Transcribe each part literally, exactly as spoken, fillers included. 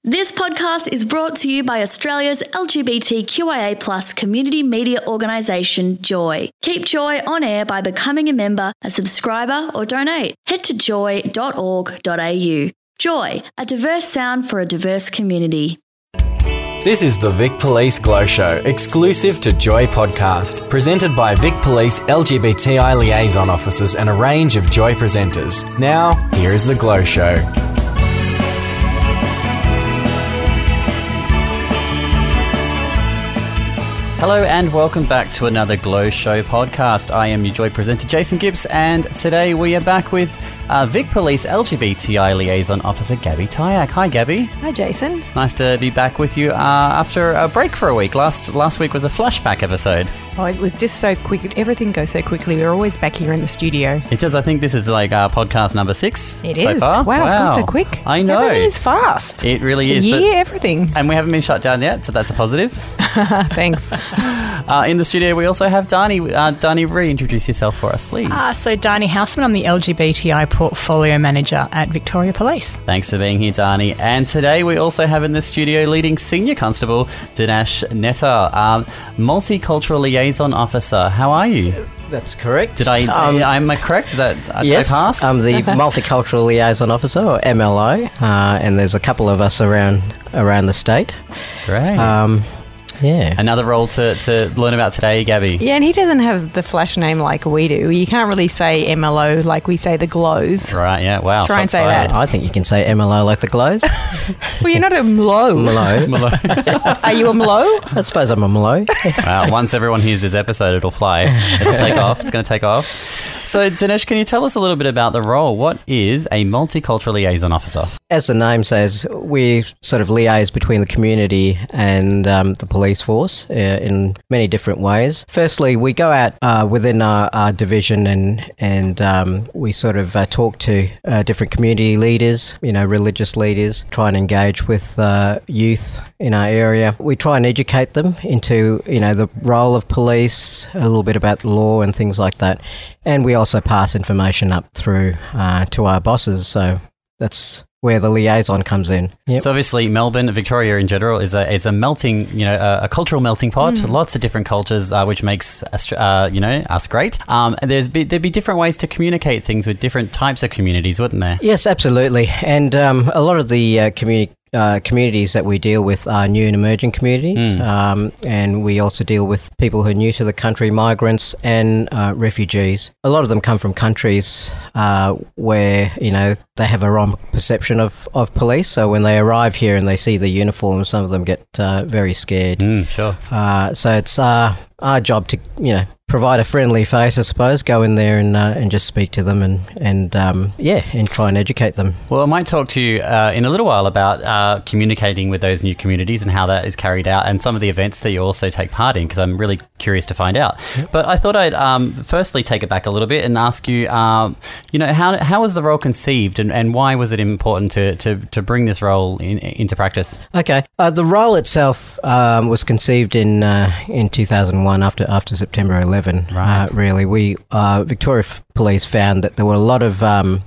This podcast is brought to you by Australia's L G B T Q I A plus community media organisation, Joy. Keep Joy on air by becoming a member, a subscriber or donate. Head to joy dot org dot a u. Joy, a diverse sound for a diverse community. This is the Vic Police Glow Show, exclusive to Joy Podcast, presented by Vic Police L G B T I liaison officers and a range of Joy presenters. Now, here is the Glow Show. Hello and welcome back to another Glow Show podcast. I am your Joy presenter, Jason Gibbs, and today we are back with uh, Vic Police L G B T I Liaison Officer Gabby Tyack. Hi, Gabby. Hi, Jason. Nice to be back with you uh, after a break for a week. Last last week was a flashback episode. Oh, it was just so quick. Everything goes so quickly. We're always back here in the studio. It does. I think this is like uh, podcast number six It so is. far. Wow, it's gone so quick. I know. Everything is fast. It really is. Yeah, but, everything. and we haven't been shut down yet, so that's a positive. Thanks. Uh, in the studio, we also have Dani. Uh, Dani, reintroduce yourself for us, please. Uh, so, Dani Houseman, I'm the L G B T I Portfolio Manager at Victoria Police. Thanks for being here, Dani. And today we also have in the studio leading Senior Constable Dinesh Netta, um, Multicultural Liaison Officer. How are you? That's correct. Did I? Um, am I correct? Is that did yes, I pass? I'm the Multicultural Liaison Officer, or M L O, uh, and there's a couple of us around around the state. Great. Um, yeah. Another role to, to learn about today, Gabby. Yeah, and he doesn't have the flash name like we do. You can't really say M L O like we say the glows. Right, yeah, wow. Try and shots say fired. that. I think you can say M L O like the glows. Well, you're not a mlo. Mlo. Are you a mlo? I suppose I'm a Mlo. Wow, once everyone hears this episode, it'll fly. It'll take off. It's going to take off. So, Dinesh, can you tell us a little bit about the role? What is a Multicultural Liaison Officer? As the name says, we sort of liaise between the community and um, the police force uh, in many different ways. Firstly, we go out uh, within our, our division and and um, we sort of uh, talk to uh, different community leaders, you know, religious leaders, try and engage with uh, youth in our area. We try and educate them into, you know, the role of police, a little bit about the law and things like that. And we also pass information up through uh, to our bosses. So that's where the liaison comes in. Yep. So obviously Melbourne, Victoria in general, is a is a melting, you know, a, a cultural melting pot. Mm. Lots of different cultures, uh, which makes us, uh, you know, us great. Um, and there's be, there'd be different ways to communicate things with different types of communities, wouldn't there? Yes, absolutely. And um, a lot of the uh, community. Uh, communities that we deal with are new and emerging communities, mm. um, and we also deal with people who are new to the country, migrants and uh, refugees. A lot of them come from countries uh, where, you know, they have a wrong perception of, of police, so when they arrive here and they see the uniform, some of them get uh, very scared. Mm, sure. Uh, so it's uh, our job to, you know, provide a friendly face, I suppose, go in there and uh, and just speak to them and, and um, yeah, and try and educate them. Well, I might talk to you uh, in a little while about uh, communicating with those new communities and how that is carried out and some of the events that you also take part in, because I'm really curious to find out. Yep. But I thought I'd um, firstly take it back a little bit and ask you, um, you know, how how was the role conceived and, and why was it important to, to, to bring this role in, into practice? Okay. Uh, the role itself um, was conceived in uh, in two thousand one after, after September eleventh. Right. Uh, really, we uh, Victoria Police found that there were a lot of um,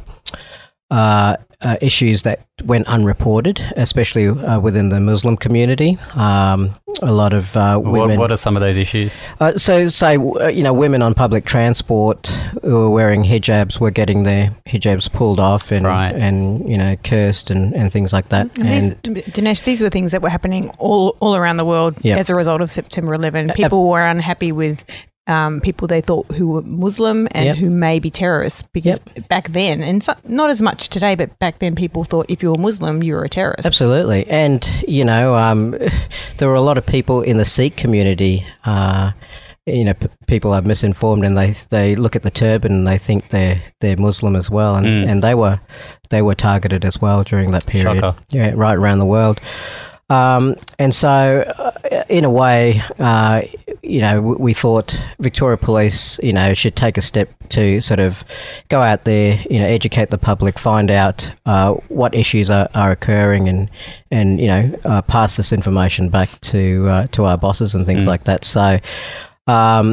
uh, uh, issues that went unreported, especially uh, within the Muslim community. Um, a lot of uh, women. What, what are some of those issues? Uh, so, say uh, you know, women on public transport who were wearing hijabs were getting their hijabs pulled off and right. and you know cursed and, and things like that. And these, Dinesh, these were things that were happening all all around the world yep. as a result of September eleventh. People uh, were unhappy with Um, people they thought who were Muslim and yep. who may be terrorists, because yep. back then, and so, not as much today, but back then people thought if you were Muslim, you were a terrorist. Absolutely. And, you know, um, there were a lot of people in the Sikh community, uh, you know, p- people are misinformed and they they look at the turban and they think they're they're Muslim as well, and, mm. and they were they were targeted as well during that period. Shocker. Yeah, right around the world. Um, and so, uh, in a way, uh, you know, we, we thought Victoria Police, you know, should take a step to sort of go out there, you know, educate the public, find out uh, what issues are, are occurring, and and you know, uh, pass this information back to uh, to our bosses and things mm. like that. So. Um,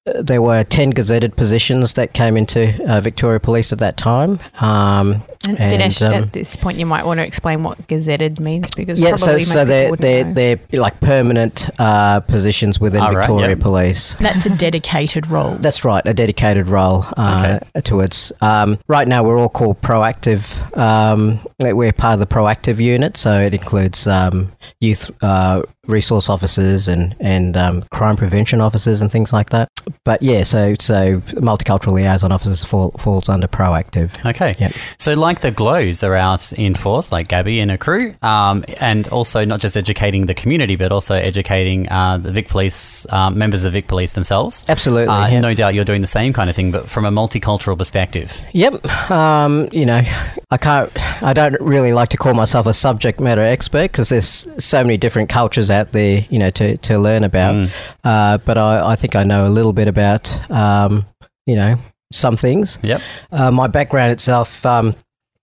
there were ten gazetted positions that came into uh, Victoria Police at that time. Um, and and, Dinesh, um, at this point, you might want to explain what gazetted means because yeah, so probably so most they're people wouldn't they're know. they're like permanent uh, positions within Oh, right, Victoria yep. Police. That's a dedicated role. That's right, a dedicated role uh, towards. Um, right now, we're all called proactive. Um, we're part of the proactive unit, so it includes um, youth uh, resource officers and and um, crime prevention officers and things like that. But yeah, so so multicultural liaison officers fall, falls under proactive. Okay. Yep. So like the Glows are out in force, like Gabby and her crew, um, and also not just educating the community, but also educating uh, the Vic Police, um, members of Vic Police themselves. Absolutely. Uh, yep. No doubt you're doing the same kind of thing, but from a multicultural perspective. Yep. Um, you know, I can't, I don't really like to call myself a subject matter expert because there's so many different cultures out there, you know, to, to learn about. Mm. Uh, but I, I think I know a little bit about, um, you know, some things. Yep. Uh, my background itself, um,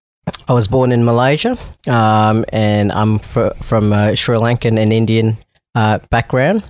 I was born in Malaysia, um, and I'm fr- from a Sri Lankan and Indian uh, background.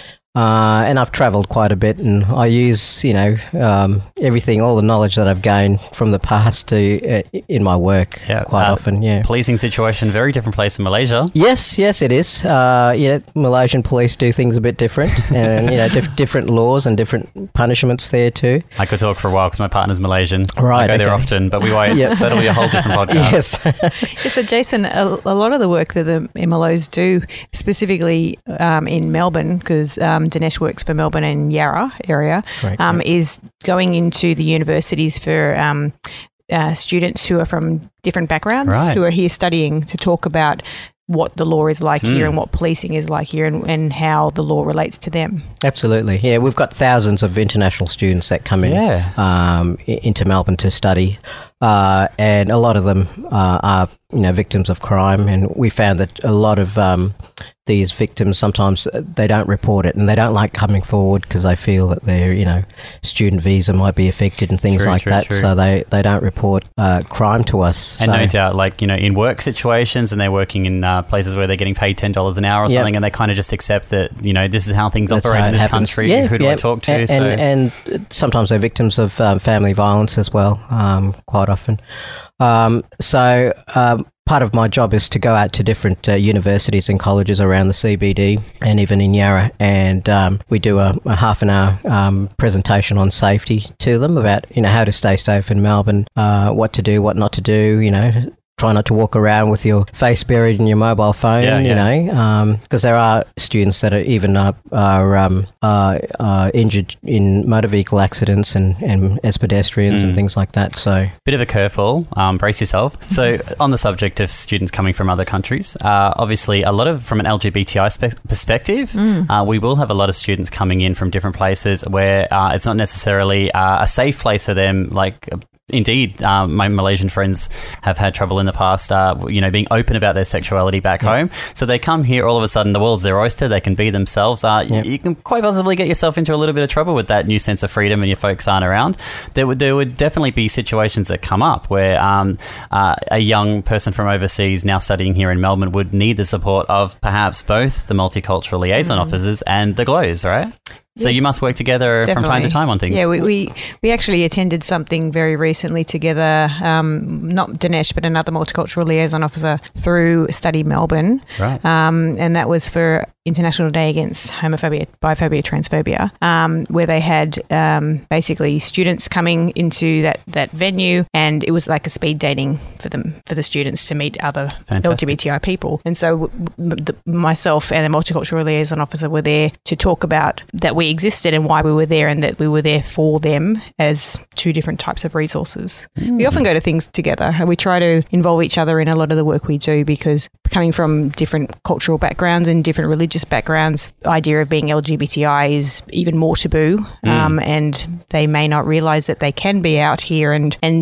Uh, and I've travelled quite a bit, and I use, you know, um, everything, all the knowledge that I've gained from the past to uh, in my work Yeah, quite uh, often. Yeah. Policing situation, very different place in Malaysia. Yes, yes, it is. Uh, yeah, Malaysian police do things a bit different, and you know, diff- different laws and different punishments there too. I could talk for a while because my partner's Malaysian. Right, I go there okay. often, but we won't. Yep. That'll be a whole different podcast. Yes. Yeah, so Jason, a, a lot of the work that the M L Os do, specifically um, in Melbourne, because um, Dinesh works for Melbourne and Yarra area, Right, um, yeah. is going into the universities for um, uh, students who are from different backgrounds, Right. who are here studying to talk about what the law is like Mm. here and what policing is like here and, and how the law relates to them. Absolutely. Yeah, we've got thousands of international students that come in Yeah. um, i- into Melbourne to study, uh, and a lot of them uh, are, you know, victims of crime. And we found that a lot of um, these victims, sometimes they don't report it and they don't like coming forward because they feel that their, you know, student visa might be affected and things True, like true, that. true. So they, they don't report uh, crime to us. And so, no doubt, like, you know, in work situations and they're working in uh, places where they're getting paid ten dollars an hour or Yep. something, and they kind of just accept that, you know, this is how things That's operate how in it this happens. country. Yeah, Who do yeah. I talk to? And, so, and, and sometimes they're victims of um, family violence as well, um, quite often. Um, so um, part of my job is to go out to different uh, universities and colleges around the C B D and even in Yarra, and um, we do a, a half an hour um, presentation on safety to them about, you know, how to stay safe in Melbourne, uh, what to do, what not to do, you know. Try not to walk around with your face buried in your mobile phone, Yeah, you yeah. know, because there are students that are even uh, are um, uh, uh, injured in motor vehicle accidents and, and as pedestrians Mm. and things like that. So, bit of a curveball. Um, brace yourself. So, on the subject of students coming from other countries, uh, obviously, a lot of from an L G B T I spe- perspective, uh, we will have a lot of students coming in from different places where uh, it's not necessarily uh, a safe place for them. Like, indeed, um, my Malaysian friends have had trouble in the past, uh, you know, being open about their sexuality back Yeah. home. So they come here, all of a sudden, the world's their oyster. They can be themselves. Uh, Yeah. You can quite possibly get yourself into a little bit of trouble with that new sense of freedom, and your folks aren't around. There would there would definitely be situations that come up where um, uh, a young person from overseas now studying here in Melbourne would need the support of perhaps both the multicultural liaison officers and the Glows, right? So you must work together from time to Definitely. time on things. Yeah, we, we, we actually attended something very recently together, um, not Dinesh, but another multicultural liaison officer through Study Melbourne. Right. Um, and that was for International Day Against Homophobia, Biphobia, Transphobia, um, where they had um, basically students coming into that, that venue, and it was like a speed dating for them, for the students to meet other Fantastic. L G B T I people. And so w- w- the, myself and the multicultural liaison officer were there to talk about that we existed and why we were there, and that we were there for them as two different types of resources. Mm. We often go to things together, and we try to involve each other in a lot of the work we do, because coming from different cultural backgrounds and different religious backgrounds, the idea of being L G B T I is even more taboo, Mm. um, and they may not realise that they can be out here and, and j-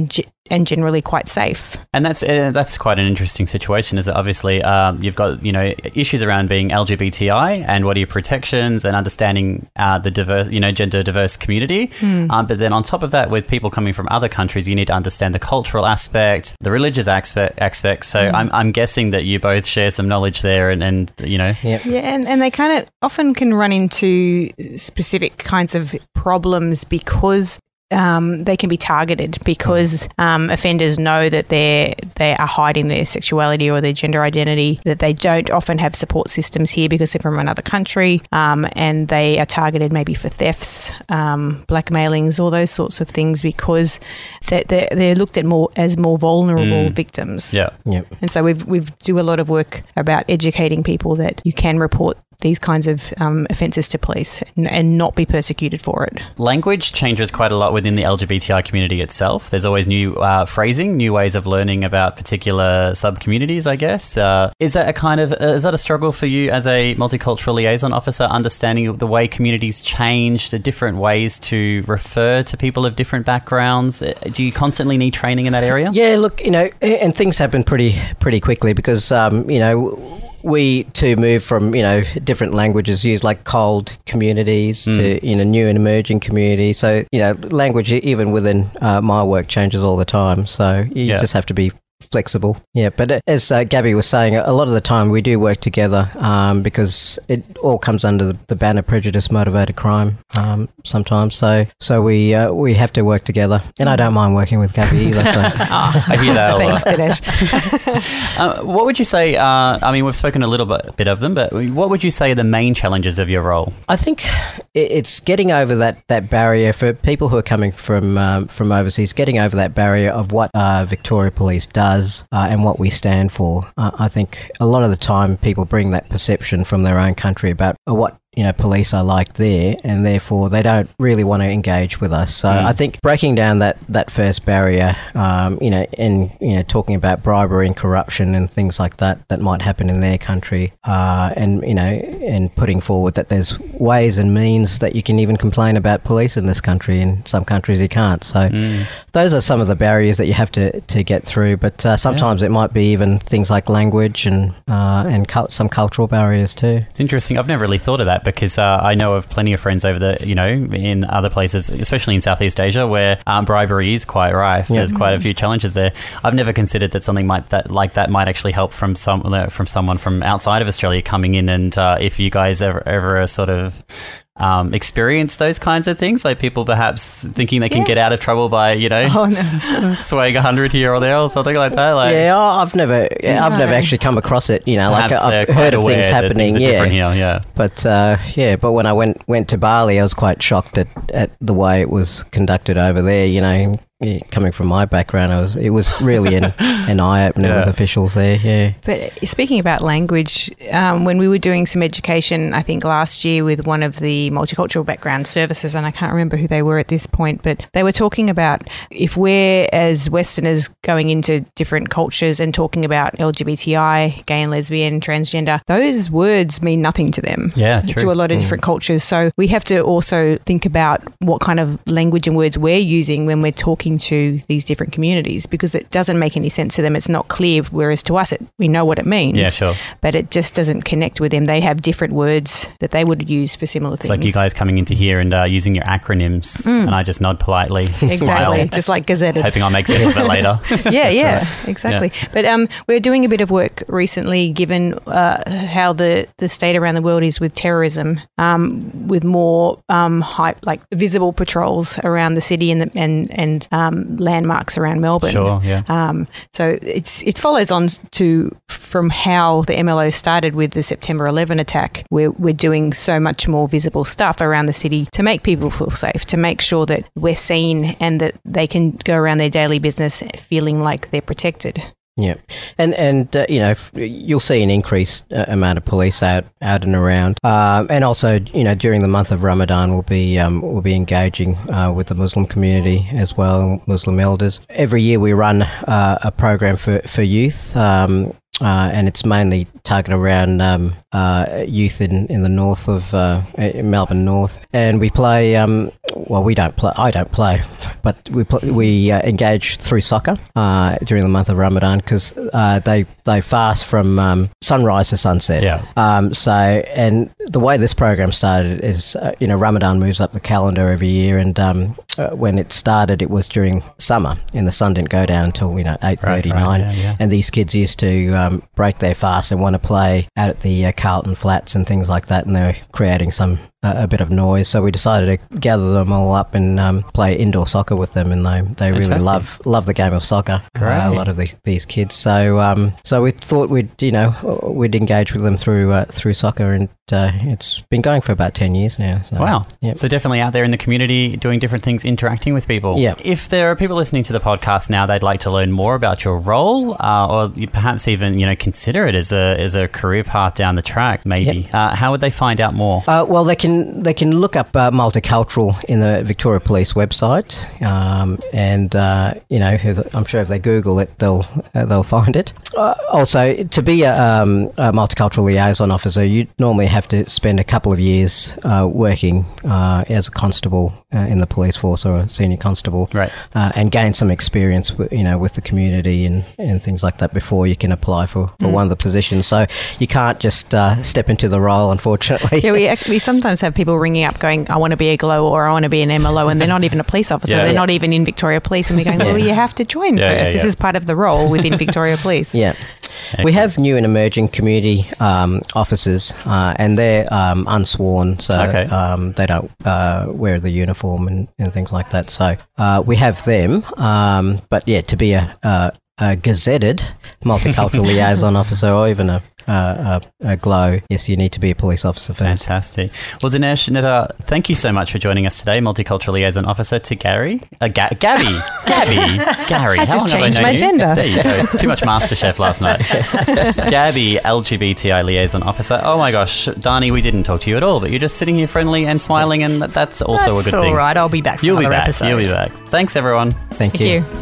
and generally quite safe. And that's uh, that's quite an interesting situation, is that obviously um, you've got, you know, issues around being L G B T I and what are your protections and understanding uh, the diverse, you know, gender diverse community. Mm. Um, but then on top of that, with people coming from other countries, you need to understand the cultural aspect, the religious aspect, aspects. So mm. I'm, I'm guessing that you both share some knowledge there and, and you know. Yep. Yeah, and, and they kind of often can run into specific kinds of problems because Um, they can be targeted because um, offenders know that they're they are hiding their sexuality or their gender identity, that they don't often have support systems here because they're from another country, um, and they are targeted maybe for thefts, um, blackmailings, all those sorts of things because they're, they're, they're looked at more as more vulnerable mm. victims. Yeah, yeah. And so we've we do a lot of work about educating people that you can report these kinds of um, offences to police and, and not be persecuted for it. Language changes quite a lot within the L G B T I community itself. There's always new uh, phrasing, new ways of learning about particular sub-communities, I guess. Uh, is that a kind of, uh, is that a struggle for you as a multicultural liaison officer, understanding the way communities change, the different ways to refer to people of different backgrounds? Do you constantly need training in that area? Yeah, look, you know, and things happen pretty, pretty quickly because, um, you know, we to move from, you know, different languages used like cold communities mm. to, you know, new and emerging communities. So, you know, language even within uh, my work changes all the time. So you yeah. just have to be flexible. Yeah, but as uh, Gabby was saying, a lot of the time we do work together um, because it all comes under the, the banner prejudice motivated crime um, sometimes. So so we uh, we have to work together. And I don't mind working with Gabby either. So. oh, I hear that a lot. Thanks, Dinesh. uh, what would you say, uh, I mean, we've spoken a little bit, bit of them, but what would you say are the main challenges of your role? I think it's getting over that, that barrier for people who are coming from, um, from overseas, getting over that barrier of what uh, Victoria Police does Uh, and what we stand for. Uh, I think a lot of the time people bring that perception from their own country about uh, what, you know, police are like there, and therefore they don't really want to engage with us. So mm. I think breaking down that, that first barrier, um, you know, and, you know, talking about bribery and corruption and things like that that might happen in their country, uh, and, you know, and putting forward that there's ways and means that you can even complain about police in this country. In some countries you can't. So mm. those are some of the barriers that you have to, to get through. But uh, sometimes yeah. it might be even things like language and, uh, and cult- some cultural barriers too. It's interesting. I've never really thought of that, because uh, I know of plenty of friends over the, you know, in other places, especially in Southeast Asia, where um, bribery is quite rife. Yeah. There's quite a few challenges there. I've never considered that something might that like that might actually help from some from someone from outside of Australia coming in, and uh, if you guys ever ever sort of Um, experience those kinds of things, like people perhaps thinking they can yeah. get out of trouble by, you know, oh, no. swaying a hundred here or there or something like that. Like, yeah, I've never, I've no. never actually come across it. You know, like I've heard of things happening. Things yeah, here, yeah. But uh, yeah, but when I went went to Bali, I was quite shocked at, at the way it was conducted over there. You know. Yeah, coming from my background, I was, it was really an, an eye-opener yeah. with officials there, yeah. But speaking about language, um, when we were doing some education, I think last year with one of the multicultural background services, and I can't remember who they were at this point, but they were talking about if we're, as Westerners, going into different cultures and talking about L G B T I, gay and lesbian, transgender, those words mean nothing to them. Yeah, true. To a lot of mm. different cultures. So we have to also think about what kind of language and words we're using when we're talking to these different communities, because it doesn't make any sense to them. It's not clear, whereas to us, it, we know what it means. Yeah, sure. But it just doesn't connect with them. They have different words that they would use for similar things. It's like you guys coming into here and uh, using your acronyms, mm. and I just nod politely, exactly, smile, just like gazetted, hoping I'll make sense of it later. yeah, yeah, right. exactly. Yeah. But um, we're doing a bit of work recently, given uh, how the, the state around the world is with terrorism, um, with more um, hype, like visible patrols around the city and the, and and um, landmarks around Melbourne. Sure, yeah. Um, so it's it follows on to from how the M L O started with the September eleventh attack, where we're doing so much more visible stuff around the city to make people feel safe, to make sure that we're seen and that they can go around their daily business feeling like they're protected. Yeah, and and uh, you know, you'll see an increased uh, amount of police out out and around, um, and also, you know, during the month of Ramadan, we'll be um, we'll be engaging uh, with the Muslim community as well, Muslim elders. Every year we run uh, a program for for youth. Um, uh, and it's mainly targeted around um, uh, youth in, in the north of uh, in Melbourne North. And we play, um, well, we don't play, I don't play, but we play, we uh, engage through soccer uh, during the month of Ramadan because uh, they, they fast from um, sunrise to sunset. Yeah. Um, so, and the way this program started is, uh, you know, Ramadan moves up the calendar every year, and um, uh, when it started, it was during summer, and the sun didn't go down until, you know, eight thirty, right, nine, right, yeah, yeah. and these kids used to um, break their fast and want to play out at the uh, Carlton Flats and things like that, and they were creating some uh, a bit of noise. So we decided to gather them all up and um, play indoor soccer with them, and they they really Fantastic. love love the game of soccer. Great. Uh, a lot of these these kids. So um, so we thought we'd you know we'd engage with them through uh, through soccer, and uh, it's been going for about ten years now. So, Wow. Yep. So definitely out there in the community doing different things, interacting with people. Yeah. If there are people listening to the podcast now, they'd like to learn more about your role, uh, or you perhaps even, you know, consider it as a as a career path down the track, maybe. Yep. Uh, how would they find out more? Uh, well, they can they can look up uh, multicultural in the Victoria Police website, um, and uh, you know, I'm sure if they Google it, they'll uh, they'll find it. Uh, also, to be a, um, a multicultural liaison officer, you normally have to spend a couple of years uh, working uh, as a constable uh, in the police force or a senior constable, Right. uh, and gain some experience, with, you know, with the community and, and things like that before you can apply for, for Mm. one of the positions. So you can't just uh, step into the role, unfortunately. Yeah, we ac- we sometimes have people ringing up going, I want to be a GLOW or I want to be an M L O, and they're not even a police officer. Yeah. They're Yeah. not even in Victoria Police. And we're going, well, you have to join Yeah, first. yeah, This yeah. is part of the role within Victoria Police. Yeah. We have new and emerging community um, officers, uh, and they're um, unsworn, so Okay. um, they don't uh, wear the uniform and, and things like that. So uh, we have them, um, but yeah, to be a, a, a gazetted multicultural liaison officer or even a, a, a, a GLOW, yes, you need to be a police officer first. Fantastic. Well, Dinesh, Netta, thank you so much for joining us today, Multicultural Liaison Officer to Gary. Uh, Ga- Gabby. Gabby. Gary. I How just long have changed known my you? gender. There you go. Too much MasterChef last night. Gabby, L G B T I Liaison Officer. Oh my gosh, Dani, we didn't talk to you at all, but you're just sitting here friendly and smiling, and that's also That's a good all thing. right. I'll be back for You'll be another back. episode. You'll be back. Thanks, everyone. Thank, Thank you. you.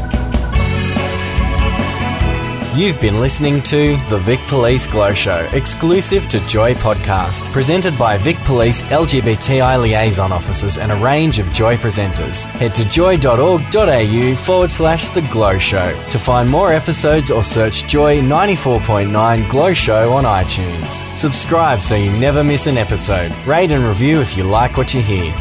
You've been listening to The Vic Police Glow Show, exclusive to Joy Podcast, presented by Vic Police L G B T I liaison officers and a range of Joy presenters. Head to joy.org.au forward slash The Glow Show to find more episodes or search Joy ninety-four point nine Glow Show on iTunes. Subscribe so you never miss an episode. Rate and review if you like what you hear.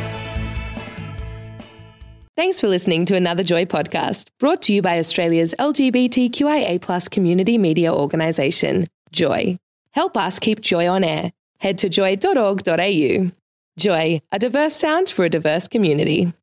Thanks for listening to another Joy podcast, brought to you by Australia's L G B T Q I A plus community media organisation, Joy. Help us keep Joy on air. Head to joy dot org dot a u. Joy, a diverse sound for a diverse community.